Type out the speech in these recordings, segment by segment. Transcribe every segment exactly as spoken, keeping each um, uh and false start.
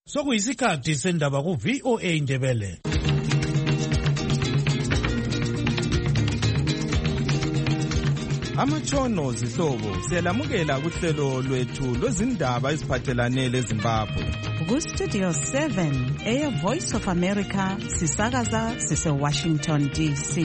Sokuyisikhathi sendaba ku V O A Ndebele. Amatshono zihlobo siyalamukela kuhlelo lwethu lwezindaba eziphathelane leZimbabwe. Ku Studio seven, Air Voice of America, sisakaza sise Washington D C.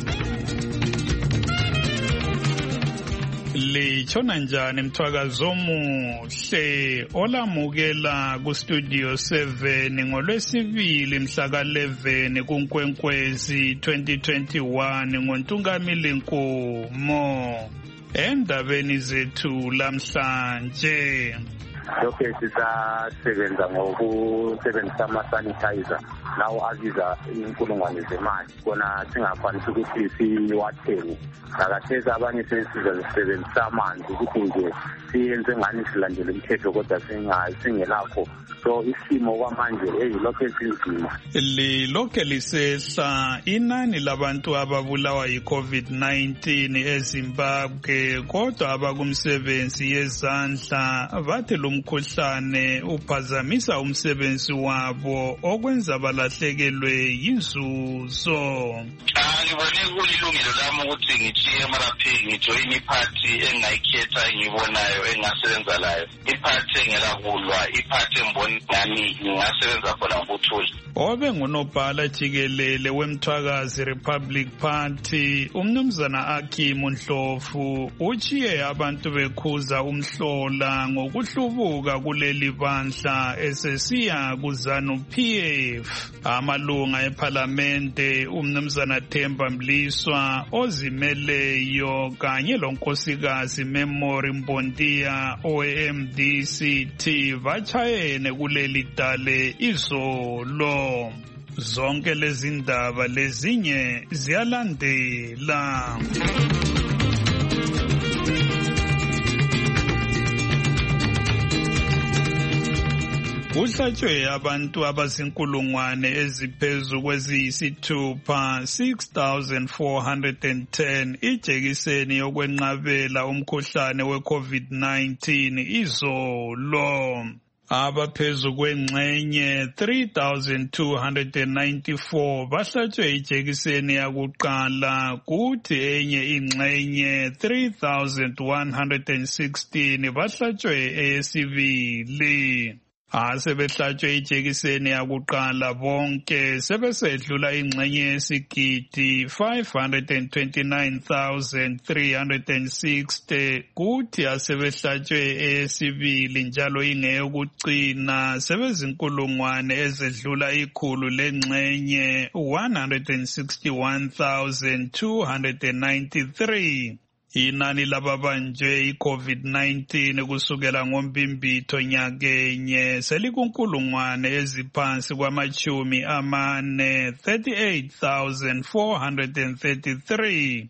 Litshona njani mthwakazo omuhle olamukela ku Studio seven ngolwesibili mhla ka eleven kuNkwenkwezi twenty twenty-one ngoNtungamili Nkomo. Endabeni zethu lamhlanje lokho sisasebenza ngokusebenzisa ama-sanitizer lawo abiza inkulungwane zemali kona singakwanisi ukuthi siwathenge. Akathesi abanye sesizasebenzisa amanzi ukuthi nje siyenze ngani silandele umthetho kodwa singelakho. So isimo kwamanje eyilokho esinzima. Lilokhe lisehla inani labantu ababulawa yi-COVID nineteen eZimbabwe, kodwa abakumsebenzi yezandla bathi lo mkhuhlane uphazamisa umsebenzi wabo okwenza balahlekelwe yinzuzo. Ngibone kulilungelo lami ukuthi ngitshiye amaraphi ngijoyine iphathi engayikhetha engibonayo engasebenza layo. Iphathi engelakulwa, iphathi embona nami ngingasebenza khona ngokuthula. Obe ngunobhala jikelele weMthwakazi Republic Party umnumzana Akim Ndlovu uchiye abantu bekhuza umhlola ngokuhlubuka kuleli bandla esesiya kuZANU P F. Amalunga eParlamente umnumzana Themba Mliswa ozimeleyo kanye lonkosikazi Memory Mbondiya o M D C T bachayene kuleli dale izolo. Zonke lezi ndaba lezinye ziyalandela. Kuhlatshwe abantu abazinkulungwane eziphezu kweziyisithupha six thousand four hundred ten ijekiseni yokwenqabela umkhuhlane we-COVID nineteen izolo. Abaphezu kwengxenye three thousand two hundred ninety-four bahlatshwe ijekiseni yakuqala kuthi enye ingxenye three thousand one hundred sixteen bahlatshwe eyesibili. Asebehlatshwe ijekiseni yakuqala bonke sebesedlula ingxenye yesigidi five hundred twenty-nine thousand three hundred sixty kuthi asebehlatshwe eyesibili njalo ingeyokucina sebezinkulungwane ezedlula ikhulu lengxenye one hundred sixty-one thousand two hundred ninety-three. Inani lababanjwe i-COVID nineteen kusukela ngoMbimbitho nyakenye selikunkulungwane eziphansi kwamachumi amane thirty-eight thousand four hundred thirty-three.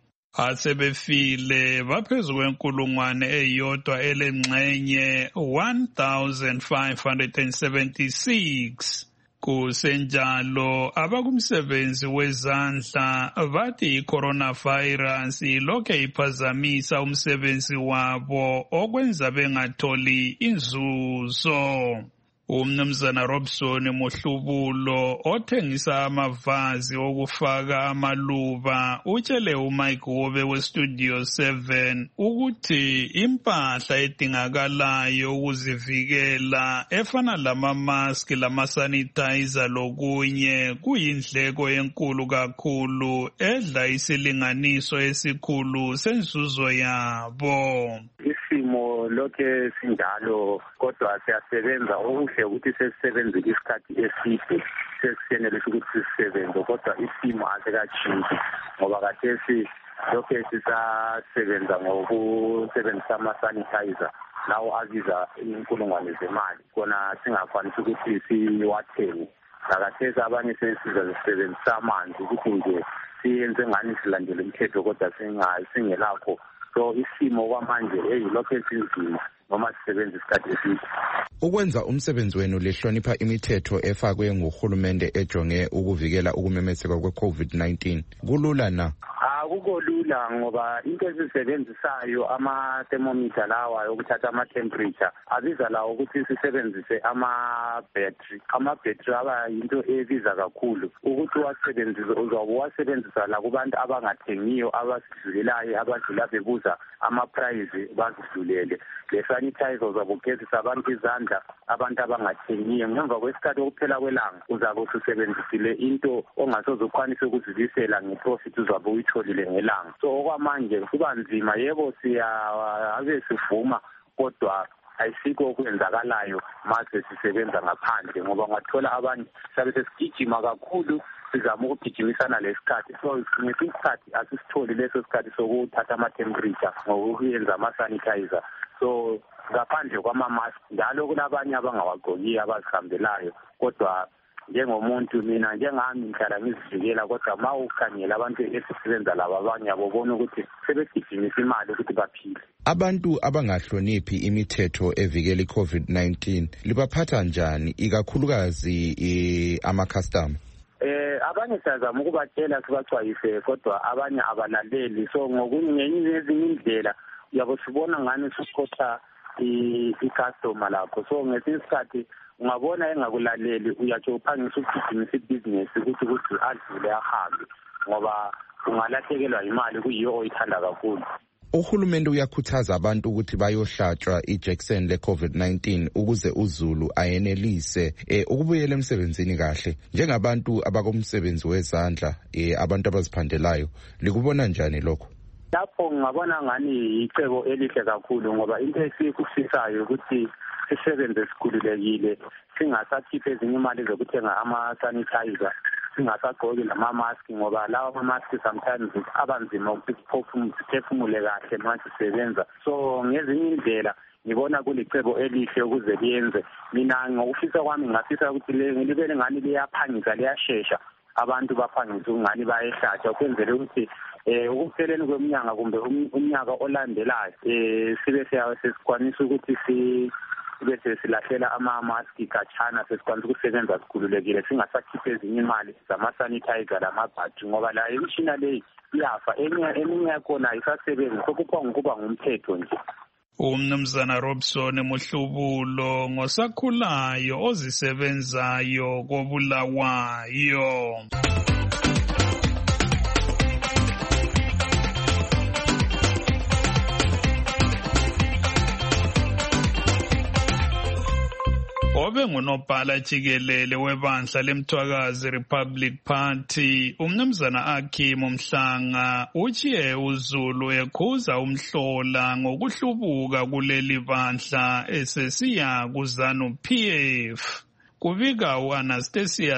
Asebefile baphezu kwenkulungwane eyodwa elengxenye one thousand five hundred seventy-six. Kusenjalo abakumsebenzi wezandla bathi i-coronavirus lokhe iphazamisa umsebenzi wabo okwenza bengatholi inzuzo. Umnumzana Robson Mohlubulo othengisa amavazi okufaka amaluba utshele uMike Wobe weStudio seven ukuthi impahla edingakalayo ukuzivikela efana lama-mask lama-sanitizer lokunye kuyindleko enkulu kakhulu edla isilinganiso esikhulu senzuzo yabo. Isimo lokhe sinjalo kodwa siyasebenza okuhle ukuthi sesisebenze isikhathi eside sesiyenelisa ukuthi sisebenze kodwa isimo asikatshintshi ngoba kathesi lokhe sisasebenza ngokusebenzisa ama-sanitizer lawo abiza inkulungwane zemali kona singakwanisi ukuthi siwathenge. Akathesi abanye sesizasebenzisa amanzi ukuthi nje siyenze ngani silandele umthetho kodwa singelakho. So isimo kwamanje eyilokho esinzima noma sisebenza isikhathi eside. Ukwenza umsebenzi wenu lehlonipha imithetho efakwe nguhulumende ejonge ukuvikela ukumemetheka kwe-COVID nineteen kulula na? Akukolula kulula ngoba into esisebenzisayo ama-thermometer lawa okuthatha ama-temperature abiza lawo ukuthi sisebenzise ama-battery. Ama-battery aba yinto ebiza kakhulu ukuthi uwasebenzise uzobe uwasebenzisa la kubantu abangathengiyo abasidlulelayo abadlula bebuza ama-price bazidlulele. Le sanitizer uzabe ugezisa abantu izandla abantu abangathengiyo. Ngemva kwesikhathi okuphela kwelanga uzabe ususebenzisile into ongasoze ukwanise ukuzibisela ngeprofit uzabe uyitholile ngelanga. So okwamanje kuba nzima, yebo siyabe sivuma kodwa ayisikho okwenzakalayo mase sisebenza ngaphandle ngoba ngathola abanye sabe sesigijima kakhulu sizama ukugijimisana lesikhathi. So ngesinye isikhathi asisitholi leso sikhathi sokuthatha ama-temperature ngokuyenza ama-sanitizer. So ngaphandle kwama-mask njalo kulabanye abangawagqokiyo abazihambelayo kodwa njengomuntu mina njengami ngihlala ngizivikela kodwa ma ukhangela abantu esisebenza laba abanye abobona ukuthi sebegijimisa imali ukuthi baphile. Abantu abangahloniphi imithetho evikela i-COVID nineteen libaphatha njani ikakhulukazi e, ama-customer? Eh abanye siyazama ukubatshela sibacwayise kodwa abanye abalaleli. So ngokunye ezinye indlela yabo sibona ngani sikhotha i-customer lakho. So ngesinye isikhathi ungabona engakulaleli uyatsho uphangisa ukugijimisa ibhizinesi ukuthi ukuthi adlule ahambe ngoba ungalahlekelwa imali kuyiyo oyithanda kakhulu. Uhulumende uyakhuthaza abantu ukuthi bayohlatshwa ijekiseni le-COVID nineteen ukuze uZulu ayenelise eh, ukubuyela emsebenzini kahle. Njengabantu abakomsebenzi wezandla eh, abantu abaziphandelayo likubona njani lokho? Lapho ngabona ngani icebo elihle kakhulu ngoba into esikufisayo ukuthi sisebenze sikhululekile singasakhiphe ezinye imali zokuthenga ama-sanitizer, singasagqoki nama-mask ngoba lawa ama-mask sometimes abanzima ukuthi siphefumule kahle ma sisebenza. So ngezinye indlela ngibona kulicebo elihle ukuze liyenze. Mina ngokufisa kwami ngafisa ukuthi libe ngani liyaphangisa liyashesha abantu baphangisa ungani bayehlatshwa ukwenzele ukuthi eh ukupheleni kweminyaka kumbe umnyaka olandelayo eh sibe sesikwanisa ukuthi si bese silahlela ama-mask kachana sesikwanisa ukusebenza sikhululekile singasakhiphe ezinye imali zama-sanitizer lamabhatri ngoba la imishina leyi iyafa eminye yakhona ayisasebenzi sokupha ngokuba ngumthetho nje. Umnumzana Robson Muhlubulo ngosakhulayo ozisebenzayo koBulawayo. Obe ngunobhala jikelele webandla leMthwakazi Republic Party umnumzana Akim Mhlanga uthi uZulu ekhuza umhlola ngokuhlubuka kuleli bandla esesiya kuZanu P F. Kubika uAnastasia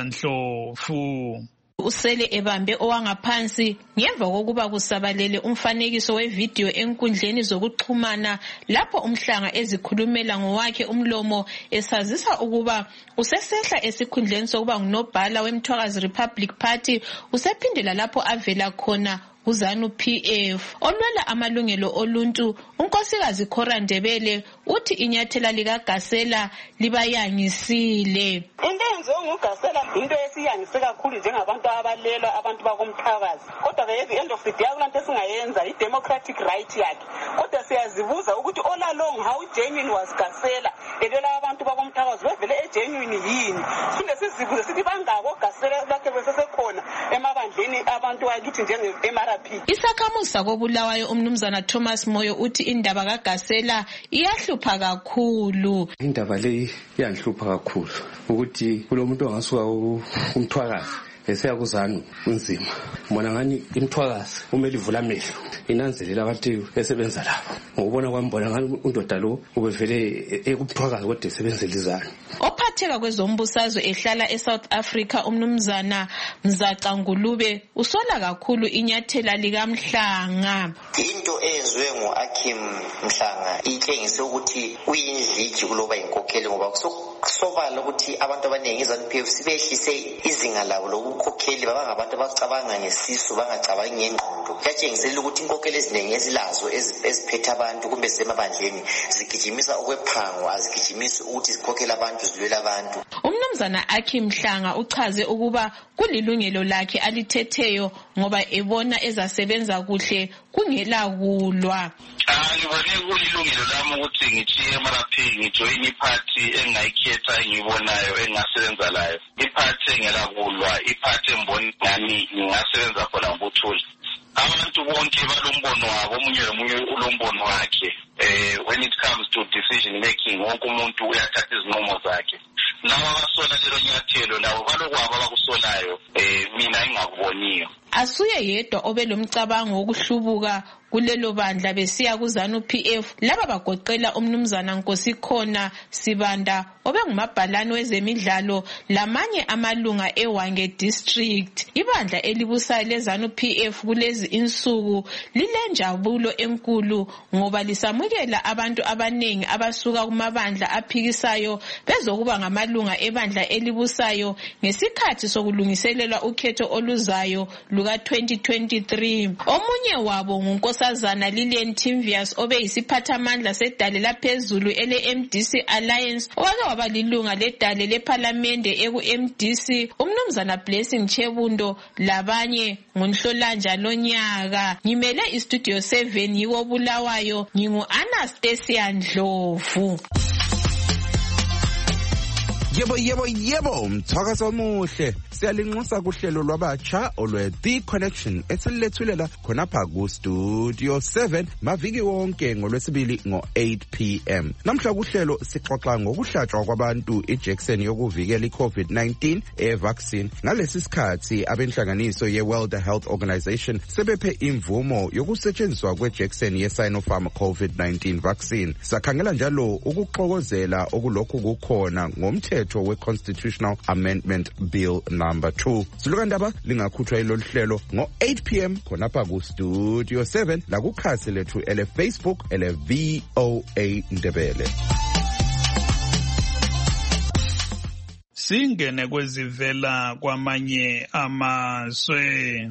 Ndlovu. Usele ebambe owangaphansi ngemva kokuba kusabalele umfanekiso wevideo enkundleni zokuxhumana lapho Umhlanga ezikhulumela ngowakhe umlomo esazisa ukuba usesehla esikhundleni sokuba ngunobhala weMthwakazi Republic Party usephindela lapho avela khona kuZanu P F. Olwela amalungelo oluntu unkosikazi Khora Ndebele uthi inyathela likaGasela libayangisile. Into enziwe nguGasela into esiyangise kakhulu njengabantu abalelwa abantu bakomthakazi. Kodwa ke at the end of the day akulanto esingayenza i-democratic right yakhe. Kodwa siyazibuza ukuthi all along how genuine was Gasela elela abantu bakomthakazi bevele egenuine yini. Sinde sizibuze sithi bangako Gasela lakhe besesekhona emabandleni abantu akithi njenge-M R P. Isakhamuzi koBulawayo umnumzana Thomas Moyo uthi indaba kaGasela iyahlupha kakhulu. Indaba le iyanhlupha kakhulu ukuthi kulomuntu ongasuka umthwakazi eseya kuZanu unzima. Mbona ngani imthwakazi kumele ivula amehlo inanzelela abantu esebenza lapho. Ngokubona kwami mbona ngani undoda lo ubevele ekumthwakazi kodwa esebenzela iZanu. Ophatheka kwezombusazwe ehlala eSouth Africa umnumzana Mzaca Ngulube usola kakhulu inyathela likaMhlanga. Into ezwe ngoAkim Mhlanga itshengise ukuthi uyindliji kuloba inkokheli ngoba kusobala ukuthi abantu abaningi iZanu P F sibehlise izinga labo lokukhokheli baba ngabantu abacabanga ngesisu bangacabangi ngengqondo. Kuyatshengisela ukuthi inkokheli eziningi ezilazo eziphethe abantu kumbe zemabandleni zigijimisa okwephango azigijimisi ukuthi zikhokhela abantu zilwela abantu. Umnumzana Aki Mhlanga uchaze ukuba kulilungelo lakhe alithetheyo ngoba ebona ezasebenza kuhle kungela kulwa. Ngibone kulilungelo lami ukuthi ngithi emaraphi ngijoyine iphathi engayikhetha engibonayo engasebenza layo. Iphathi engela kulwa, iphathi embona ngani ngingasebenza khona ngobuthuli. Abantu bonke balombono wabo, omunye nomunye ulombono wakhe. Eh when it comes to decision making, wonke umuntu uyathatha izinqumo zakhe. Nawo abasola lelo nyathelo lawo balokwabo abakusolayo eh mina engakuboniyo. Asuye yedwa obelomcabango wokuhlubuka kulelo bandla besiya kuZANU P F laba bagoqela umnumzana Nkosikhona Sibanda obengumabhalane wezemidlalo lamanye amalunga eWange district. Ibandla elibusayo leZANU P F kulezi insuku lilenjabulo enkulu ngoba lisamukela abantu abanengi abasuka kumabandla aphikisayo bezokuba ngamalunga ebandla elibusayo ngesikhathi sokulungiselela ukhetho oluzayo luka twenty twenty-three. Omunye wabo ngunkosazana Lilian Timvius obeyisiphathamandla sedale laphezulu ele M D C Alliance owake waba lilunga ledale leParliament eku M D C. Umnumzana Blessing Chebundo labanye ngonhlolanja lonyaka. Ngimele istudio seven yiwo Bulawayo, ngingu Anastasia Ndlovu. Yebo yebo yebo mthakazo omuhle siyalinxusa kuhlelo lwabatsha olwe The Connection esillethulela khonapha ku Studio seven maviki wonke ngolwesibili ngo eight p m Namhla kuhlelo sixoxa ngokuhlatshwa kwabantu iJackson yokuvikela iCovid nineteen evaccine. Ngalesi sikhathi abenhlanganiso yeWorld Health Organization sebephe imvumo yokusetshenziswa kweJackson yeSinopharm COVID nineteen vaccine. Sakhangela njalo ukuxokozela okulokhu kukhona ngomthetho we-Constitutional Amendment Bill number two. Silukandaba lingakhutshwa ilolu hlelo ngo eight p m khonapha ku Studio seven la kukhasi lethu ele Facebook ele V O A Ndebele. Singene kwezivela kwamanye amazwe.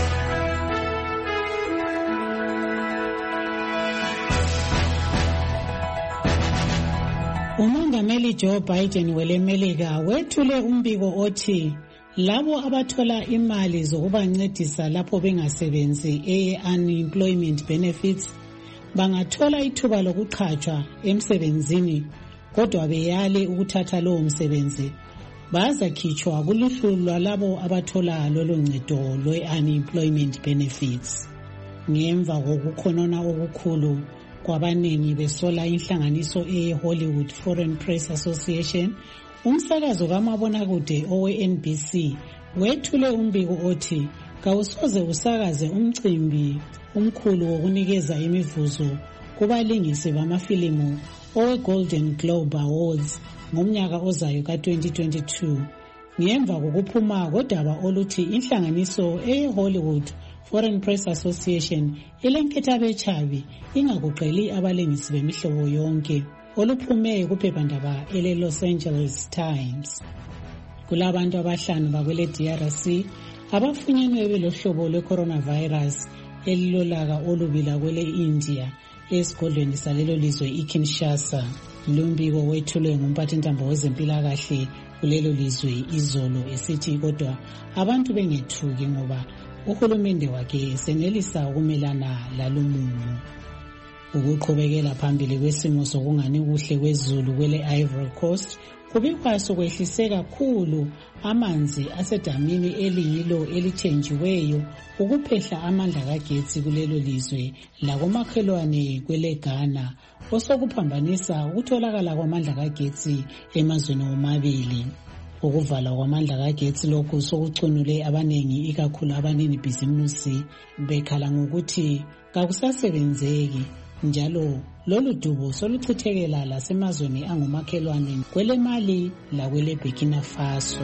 Umongameli Joe Biden welemelika wethule umbiko othi labo abathola imali zokubancedisa lapho bengasebenzi e-unemployment benefits bangathola ithuba lokuqhatshwa emsebenzini kodwa beyale ukuthatha lowo msebenzi bazakhitshwa kuluhlu lwalabo abathola lolo ncedo lwe-unemployment benefits. Ngemva kokukhonona okukhulu kwabanengi besola inhlanganiso e-Hollywood Foreign Press Association, umsakazo kamabonakude owe-N B C wethule umbiko othi kawusoze usakaze umcimbi umkhulu wokunikeza imivuzo kubalingisi bamafilimu owe-Golden Globe Awards ngomnyaka ozayo ka twenty twenty-two. Ngemva kokuphuma kodaba oluthi inhlanganiso e-Hollywood Foreign Press Association ilenketha bechabi ingakuqeli abalingisi bemihlobo yonke oluphume kuphephandaba ele Los Angeles Times. Kulabantu abahlanu bakwele D R C abafunyenwe belohlobo lwe-coronavirus elilolaka olubila kwele India esigodlweni salelo lizwe iKinshasa. Lumbiko wethulwe ngumphathintambo wezempilakahle kulelo lizwe izolo esithi kodwa abantu bengethuki ngoba uhulumende wakhe senelisa ukumelana lalumumo. Ukuqhubekela phambili kwesimo sokungani kuhle kwezulu kwele Ivory Coast kubikwa sokwehlise kakhulu amanzi asedamini eliyilo elithenjiweyo ukuphehla amandla kagetsi kulelo lizwe lakomakhelwane kwele Ghana osokuphambanisa ukutholakala kwamandla kagetsi emazweni omabili. Ukuvala kwamandla kagetsi lokhu sokucunule abanengi ikakhulu abanini bhizimusi bekhala ngokuthi kakusasebenzeki njalo lolu dubo soluchithekela lasemazweni angumakhelwane kwele Mali lakwele Burkina Faso.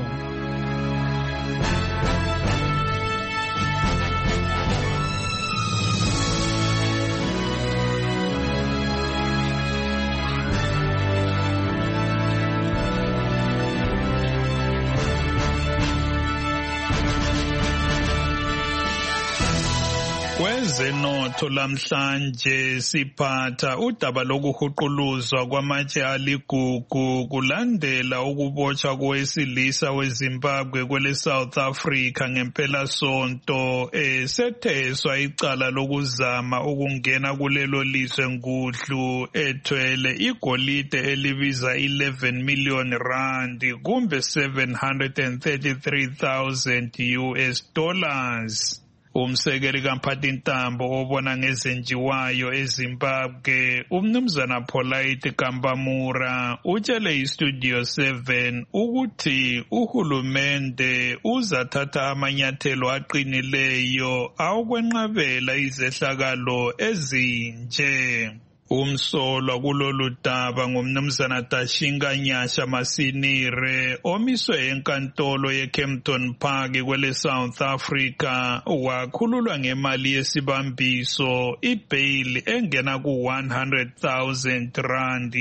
Kwezenotho lamhlanje siphatha udaba lokuhuquluzwa kwamatshe aligugu kulandela ukubotshwa kowesilisa weZimbabwe kwele South Africa ngempela sonto esetheswa icala lokuzama ukungena kulelo lizwe ngudlu ethwele igolide elibiza eleven million rand kumbe seven hundred thirty-three thousand U S dollars. Umsekeli kaMphathintambo obona ngezenjiwayo eZimbabwe umnumzana Polite Kambamura utshele iStudio seven ukuthi uhulumende uzathatha amanyathelo aqinileyo awokwenqabela izehlakalo ezinje. Umsolwa kulolu daba ngumnumzana Tashinga Nyasha Masinire omiswe enkantolo yeKempton Park kwele South Africa wakhululwa ngemali yesibambiso ibail engena ku one hundred thousand rand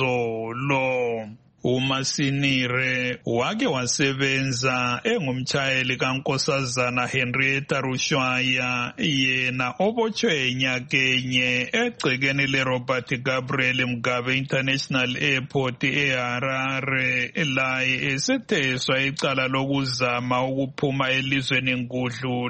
izolo. uMasinire wake wasebenza engumtshayeli kaNkosazana Henrietta Rushwaya yena obotshwe enyakenye egcekeni leRobert Gabriel Mugabe International Airport eHarare laye esetheswa icala lokuzama ukuphuma elizweni ngudlu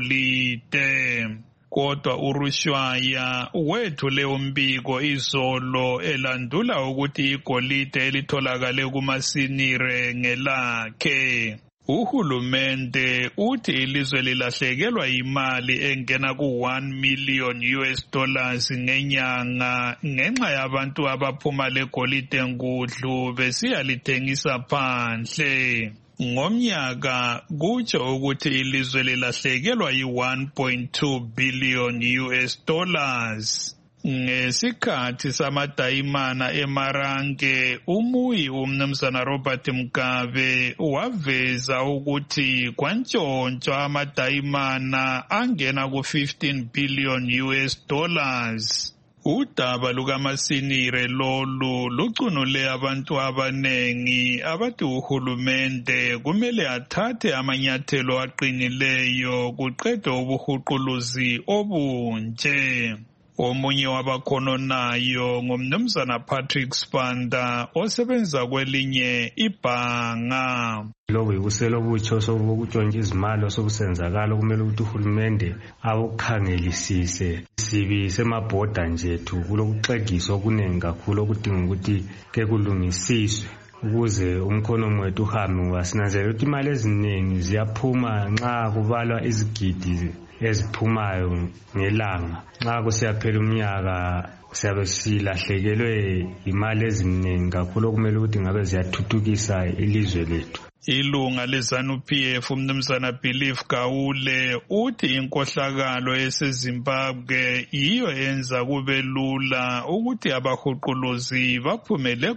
legolide. Kodwa uRushwaya wethule umbiko izolo elandula ukuthi igolide elitholakale kuMasinire ngelakhe. Uhulumende uthi ilizwe lilahlekelwa imali engena ku one million U S dollars ngenyanga ngenxa yabantu abaphuma legolide ngudlu besiya lithengisa phandle. Ngomnyaka kutsho ukuthi ilizwe lilahlekelwa yi one point two billion U S dollars. Ngesikhathi samadayimana eMarange umuyi umnumzana Robert Mugabe waveza ukuthi kwantshontshwa amadayimana angena ku fifteen billion U S dollars. Udaba lukaMasinire lolu lucunule abantu abanengi abathi uhulumende kumele athathe amanyathelo aqinileyo kuqedwe ubuhuquluzi obunje. Omunye wabakhononayo ngumnumzana Patrick Spanda osebenza kwelinye ibhanga. Lobu yikuselo butsho sokuntshontsha izimali osokusenzakala kumele ukuthi uhulumende awukhangelisise. Sibi semabhoda njethu kulokuxegiswa okuningi kakhulu okudinga ukuthi ke kulungisiswe ukuze umkhono wethu uhambe ngoba sinanzelela ukuthi imali eziningi ziyaphuma nxa kubalwa izigidi eziphumayo ngelanga. Nxa kusiyaphela umnyaka siyabe silahlekelwe imali eziningi kakhulu okumele ukuthi ngabe ziyathuthukisa ilizwe lethu. Ilunga leZANU P F umnumzana Belief Gawule uthi inkohlakalo eseZimbabwe yiyo enza kube lula ukuthi abahuquluzi baphumele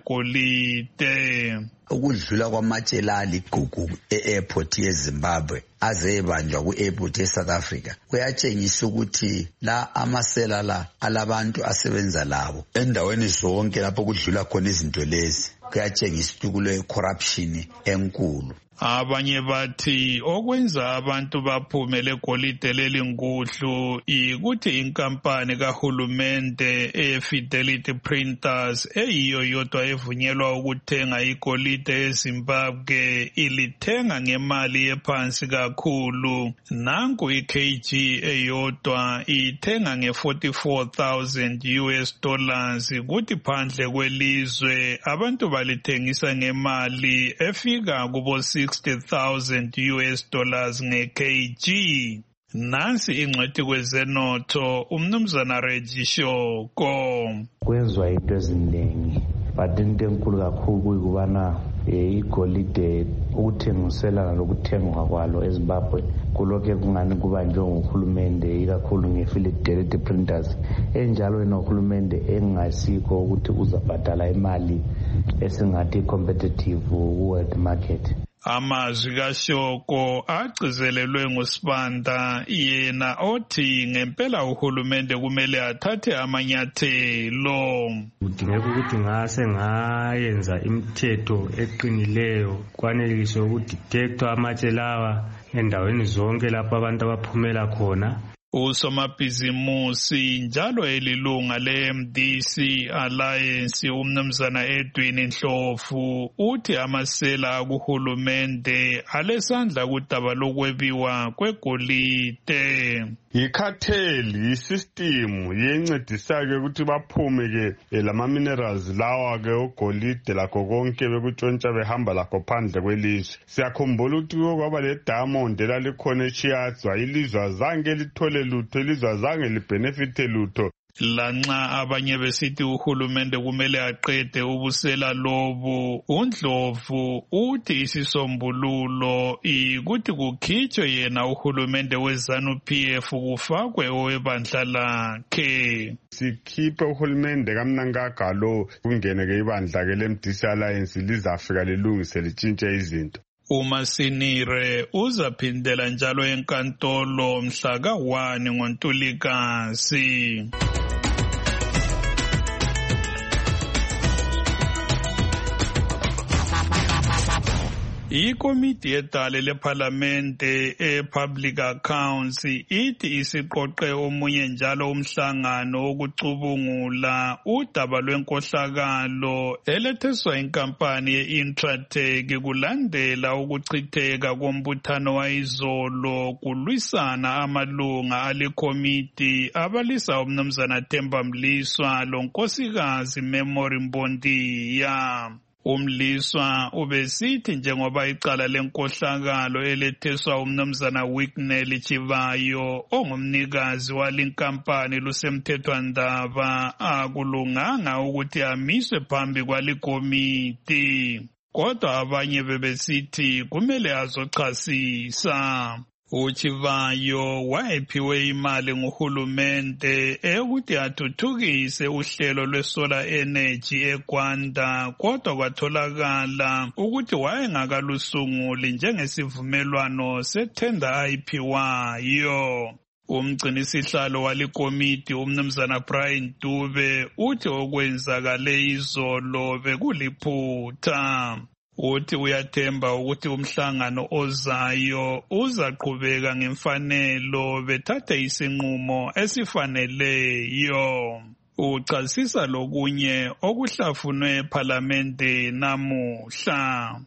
golide. Ukudlula kwamatshela aligugu e-airport yeZimbabwe azebanjwa ku-airport eSouth Africa kuyatshengisa ukuthi la amasela la alabantu asebenza labo endaweni zonke lapho kudlula khona izinto lezi kuyatshengisa ukuthi kule corruption enkulu. Abanye bathi okwenza abantu baphumele golide leli ngudlu ikuthi inkampani kahulumende eFidelity Printers eyiyo yodwa evunyelwa ukuthenga igolide eZimbabwe ilithenga ngemali ephansi kakhulu. Nanku i-K G eyodwa ithenga nge-forty-four thousand U S dollars kuthi phandle kwelizwe abantu balithengisa ngemali efika kubo sixty thousand U S dollars nge-K G. Nansi ingcwethi kwezenotho umnumzana Reggie Shoko. Kwenzwa into eziningi but into enkulu kakhulu kuyikubana igolide ukuthengiselana lokuthengwa kwalo eZimbabwe kulokho kungani kuba njengohulumende ikakhulu ngeFidelity Printers enjalo enohulumende engasikho ukuthi uzabhadala imali esingathi competitive ku-world market. Amazwi kaShoko agcizelelwe nguSibanda yena othi ngempela uhulumende kumele athathe amanyathelo. Kudingeka ukuthi ngase ngayenza imithetho eqinileyo kwanelise ukudetecta amatshe lawa endaweni zonke lapho abantu abaphumela khona Usomabhizimusi njalo elilunga le-M D C Alliance umnumzana Edwin Ndlovu uthi amasela akuhulumende alesandla kudaba lokwebiwa kwegolide. Yikhatheli isistimu yencedisa-ke ukuthi baphume-ke lama-minerals lawa-ke ogolide lakho konke bekutshontsha behamba lakho phandle kwelizwe. Siyakhumbula ukuthi kwaba le-diamond elalikhona eChiadzwa, ilizwe azange lithole lutho, ilizwe azange libhenefithe lutho. Lanxa abanye besithi uhulumende kumele aqede ubusela lobu, uNdlovu uthi isisombululo ukuthi kukhitshwe yena uhulumende we-ZANU P F kufakwe owebandla lakhe. Sikhiphe uhulumende kamnankagalo lo kungene-ke ibandla-ke le-M D C Alliance lizafika lilungise litshintshe izinto. uMasinire uzaphindela njalo enkantolo mhla ka one ngoNtulikazi. Ikomiti yedale lephalamende e-Public Accounts ithi isiqoqe omunye njalo umhlangano wokucubungula udaba lwenkohlakalo eletheswa inkampani ye-Intratech kulandela ukuchitheka kombuthano wayizolo kulwisana amalunga alikomiti abalisa umnumzana Themba Mliswa lonkosikazi Memory Mbondiya. Umliswa ubesithi njengoba icala lenkohlakalo eletheswa umnumzana Wicknell Chivayo ongumnikazi walinkampani lusemthethwandaba akulunganga ukuthi amiswe phambi kwalikomiti, kodwa abanye bebesithi kumele azochasisa. uChivayo wayephiwe imali nguhulumende ukuthi athuthukise uhlelo lwesolar energy eGwanda, kodwa kwatholakala ukuthi wayengakalusunguli njengesivumelwano sethenda ayiphiwayo. Umgcinisihlalo walikomiti umnumzana Brian Dube uthi okwenzakale izolo bekuliphutha. Uthi uyathemba ukuthi umhlangano ozayo uzaqhubeka ngemfanelo bethathe isinqumo esifaneleyo. Uchasisa lokunye okuhlafunwe ePhalamende namuhla.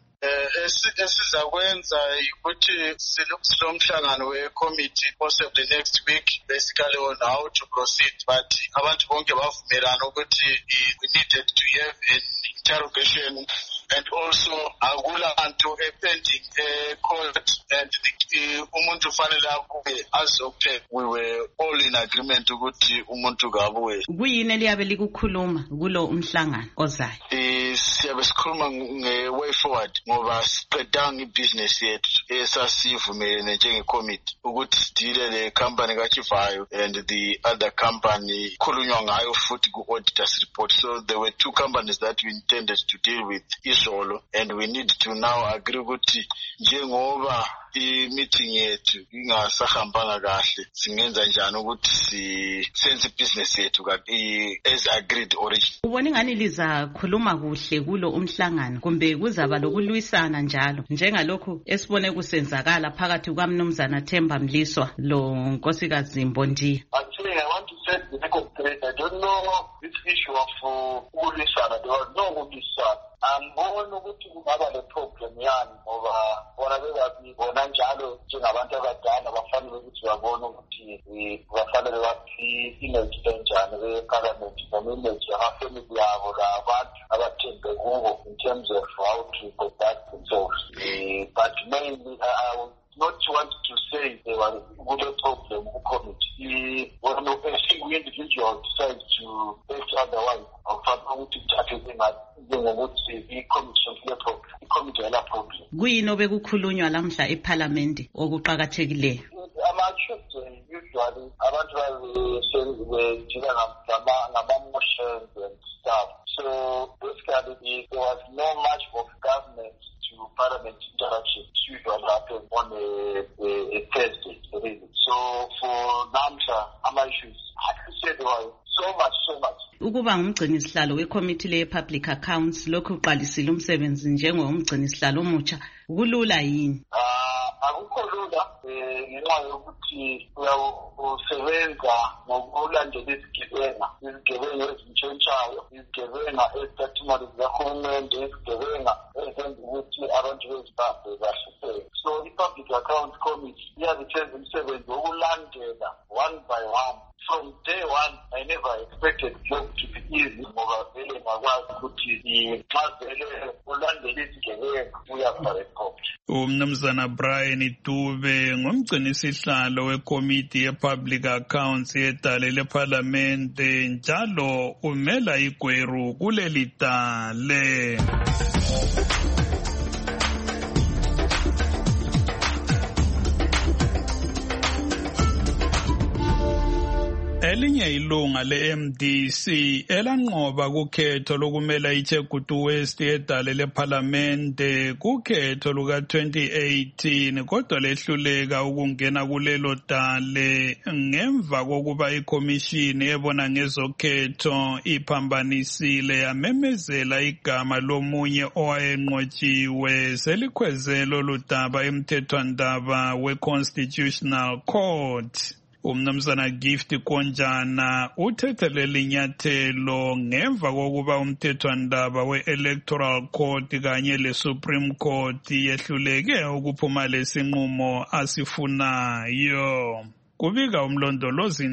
Esizakwenza ukuthi silomhlangano we-committee possibly next week basically on how to proceed, but abantu bonke bavumelana ukuthi we needed to have an interrogation and also akulanto pending court and umuntu fanele akuye azophe. We were all in agreement ukuthi umuntu kabuye. Kuyini eliyabe likukhuluma kulo umhlangano ozayo? Eh siyabe sikhuluma nge-way forward ngoba siqedanga ibusiness yethu esasivumelene njengecommittee ukuthi sidile le company kaChivayo and the other company khulunywa ngayo futhi ku-auditors report. So there were two companies that we intended to deal with izolo, and we need to now agree ukuthi njengoba i-meeting yethu ingasahambanga kahle singenza njani ukuthi senze business yethu as agreed originally. Ubona ingani liza khuluma kuhle kulo umhlangano kumbe kuzaba lokulwisana njalo njengalokhu esibone kusenzakala phakathi kwamnumzana Themba Mliswa lo nkosikazi Mbondiya? Actually, I want to set the record straight. I don't know this issue of ukulwisana. There was no ukulwisana. Angibona ukuthi kungaba le problem yani ngoba bona bebabona njalo njengabantu abadala bafanele ukuthi babone ukuthi bafanele bathi image enjani be-parliament noma image yamafamily yabo labantu abathembe kubo in terms of how to conduct themselves. But mainly I would not want to say there was a problem with committee. When a single individual decides to act otherwise, I'll probably tackle them at the committee problem. Kuyini obekukhulunywa lamhla ePhalamende okuqhakathekileyo? Ama-Tuesday usually abantu bajila ngama-motions and stuff. So basically there was not much of government to parliament interaction. It usually happens on a, a, a Thursday, really. So for NAMSA, ama issues, I can say there was so much, so much. Ukuba ngumgcinisihlalo weCommittee le-Public Accounts lokhu uqalisile umsebenzi njengomgcinisihlalo omutsha kulula yini? Uh, akukho lula um ngenxa yokuthi usebenza ngokulandela izigebenga izigebenga ezintshontshayo izigebenga ezithatha imali zikahulumende izigebenga ezenza ukuthi abantu bezimbabwe bahlupheke. So i-Public Accounts Committee iyazithenza umsebenzi wokulandela one by one. From day one, I never expected job to be easy ngoba vele ngakwazi ukuthi nxazele ulandele izigebenga uyabharekhopha. Umnumzana Brian Dube ngumgcinisihlalo wekomiti ye-Public Accounts yedale leParlamente njalo umela igweru kuleli dale. Elinye ilunga le-M D C elanqoba kukhetho lokumela iChegutu West edale leParlamente kukhetho luka twenty eighteen kodwa lehluleka ukungena kulelo dale ngemva kokuba ikomishini ebona ngezokhetho iphambanisile yamemezela igama lomunye owayenqotshiwe selikhwezelo ludaba emthethwandaba we-Constitutional Court. Umnumzana Gift Konjana uthethelele inyathelo ngemva kokuba umthethwandaba we-Electoral Court kanye le-Supreme Court yehluleke ukuphuma lesinqumo asifunayo. Kubika umlondolozi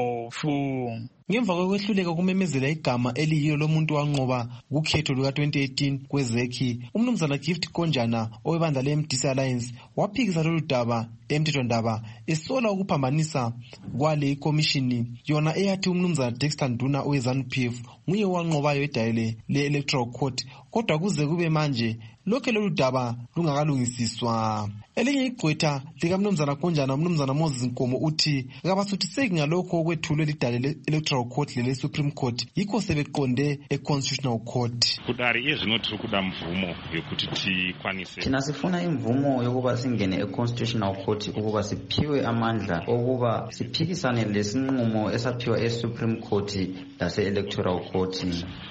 Ndlovu. Ngemva kokwehluleka kumemezela igama eliyilo lomuntu wanqoba kukhetho luka twenty eighteen kwezekhi, umnumzana Gift Konjana owebandla le-M D C Alliance waphikisa lolu daba emthethwandaba esola ukuphambanisa kwale ikomishini yona eyathi umnumzana Dexter Nduna owe-ZANU P F nguye wanqobayo edayile le-Electoral Court, kodwa kuze kube manje lokhe lolu daba lungakalungisiswa. Elinye igqwetha likamnumzana Konjana umnumzana Moses Nkomo uthi kabasuthiseki ngalokho okwethulwe lidale le-Electoral Court lele-Supreme Court yikho sebeqonde e-Constitutional Court. Kudari ezvino tiri kuda mvumo yokuti tikwanise. Thina sifuna imvumo yokuba singene e-Constitutional Court ukuba siphiwe amandla okuba siphikisane lesinqumo esaphiwa e-Supreme Court lase-Electoral Court.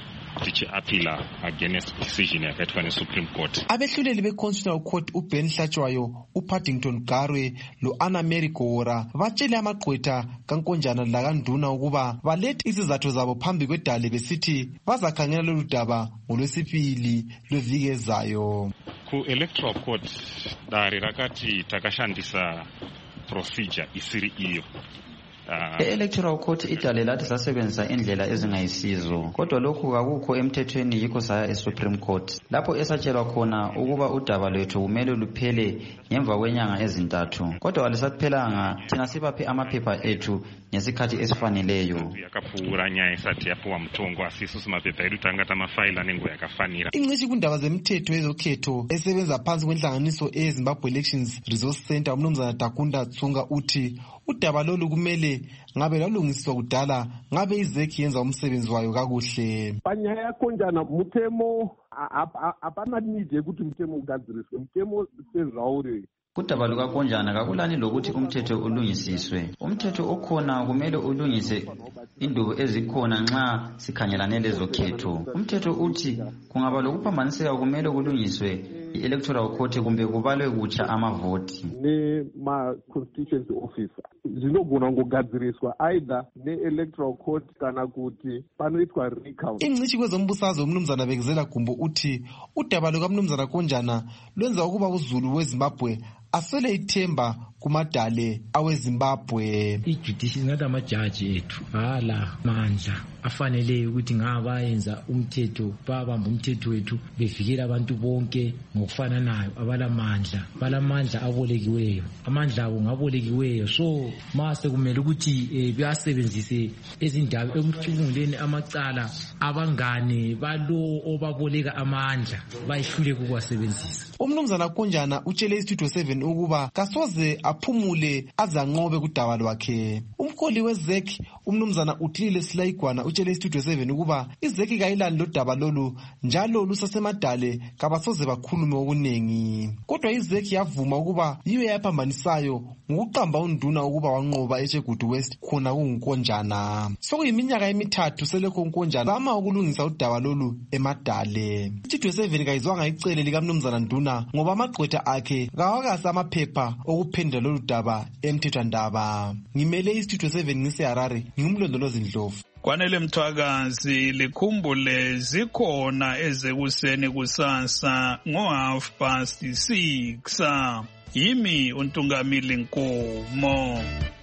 Tichi-appeala against decision yakaithwa ne-Supreme Court. Abehluleli be-Constitutional Court uBen Hlatshwayo, uPaddington Garwe lo-Anna Mary Gora batshele amagqwetha kaNkonjana lakanduna ukuba balethe izizathu zabo phambi kwedale besithi bazakhangela lolu daba ngolwesibili lweviki ezayo. Ku-Electoral Court dari rakati takashandisa procedure isiri iyo. E-Electoral Court idale lathi sasebenzisa indlela ezingayisizo, kodwa lokhu akukho emthethweni yikho saya e-Supreme Court lapho esatshelwa khona ukuba udaba lwethu kumele luphele ngemva kwenyanga ezintathu, kodwa alisaphelanga. Thina sibaphe amaphepha ethu ngesikhathi esifaneleyo. Yakapfuura nyaya isati yaphiwa mthongo asiso simaphepha edu tangata mafayila nengo yakafanira. Ingcishi kundaba zemthetho ezokhetho esebenza phansi kwenhlanganiso e-Zimbabwe Elections Resource Center umnumzana Takunda Tsunga uthi udaba lolu kumele ngabe lalungiswa kudala ngabe izekhi yenza umsebenzi wayo kakuhle. Panyaya yaKonjana muthemo apana need ukuthi umthemo ugadziriswe, umthemo sezawuri. Kudaba lukaKonjana kakulani lokuthi umthetho ulungisiswe. Umthetho okhona kumele ulungise indubo ezikhona nxa sikhangelane lezokhetho. Umthetho uthi kungaba lokuphambaniseka kumele kulungiswe i-Electoral Court kumbe kubalwe kutsha amavoti. Ne ma constituency officer zinogona ngogadziriswa either ne-Electoral Court kana kuti panoitwa recount. Ingcishi kwezombusazwe umnumzana Bekezela Gumbo uthi udaba lukamnumzana Konjana lwenza ukuba uZulu weZimbabwe asele ithemba kumadale aweZimbabwe. I-judicial ngathi amajaji ethu hala mandla afanele ukuthi ngabayenza umthetho babamba umthetho wethu bevikela abantu bonke ngokufananayo abalamandla balamandla abolekiweyo, amandla abo ngabolekiweyo. So mase kumele ukuthi bayasebenzise ezindaba ekucubunguleni amacala abangane balo obaboleka amandla bayihlule kuwasebenzisa. Umnumzana Konjana utshele iStudio seven ukuba kasoze aphumule azanqobe kudaba lwakhe. Umkholi wezekhi umnumzana uthilile Silayigwana utshele iStudio seven ukuba izeki kayilani lodaba lolu njalo lusasemadale kabasoze bakhulume okunengi. Kodwa izeki yavuma ukuba yiyo yaphambanisayo ngokuqamba unduna ukuba wanqoba eThegudu West khona kunkonjana. Sokuyiminyaka emithathu selekho unkonjana zama ukulungisa udaba lolu emadale. iStudio seven kayizwanga icele likamnumzana Nduna ngoba amagqwetha akhe kawakasi amaphepha okuphendula lolu daba emthethwandaba. Ngimele iStudio seven ngiseHarare, ngingumlondolozi Ndlovu. Kwanele Mthwakazi likhumbule zikhona ezekuseni kusasa ngo half past six. Yimi uNtungamili Nkomo.